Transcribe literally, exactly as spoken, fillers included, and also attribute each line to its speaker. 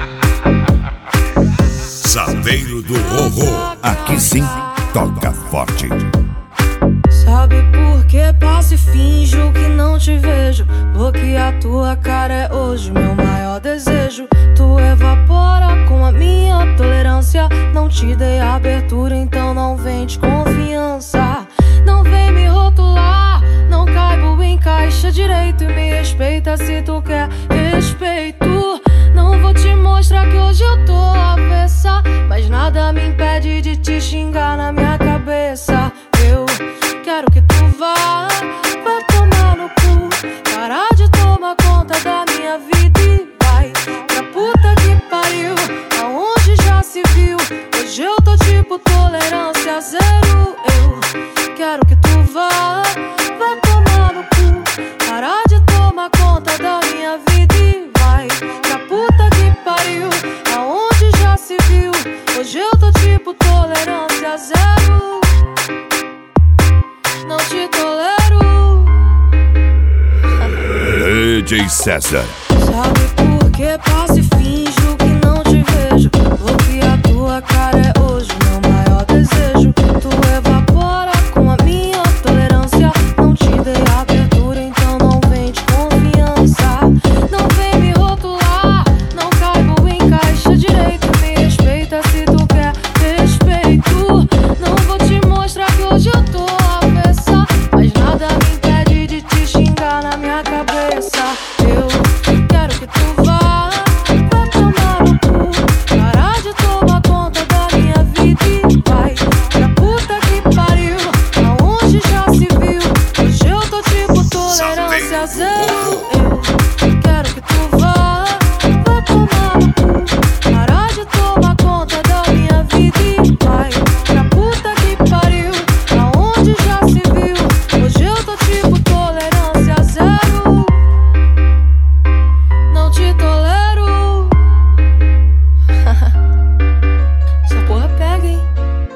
Speaker 1: Saveiro do Rorô. Aqui sim, toca forte.
Speaker 2: Sabe por que passo e finjo que não te vejo? Porque a tua cara é hoje meu maior desejo. Tu evapora com a minha tolerância. Não te dei abertura, então não vem de confiança. Não vem me rotular, não caibo em caixa direito. E me respeita se tu quer respeito. Não vou te mostrar que hoje eu tô avessa, mas nada me impede de te xingar na minha cabeça. Eu quero que tu vá, vai tomar no cu. Parar de tomar conta da minha vida e vai pra puta que pariu, aonde já se viu. Hoje eu tô tipo tolerância zero. Eu quero que tu vá, vai tomar no cu. Parar de tomar conta da minha vida e vai pra puta que pariu, aonde já se viu. Hoje eu tô tipo tolerância zero. Não te tolero.
Speaker 1: D J César.
Speaker 2: Sabe por que passa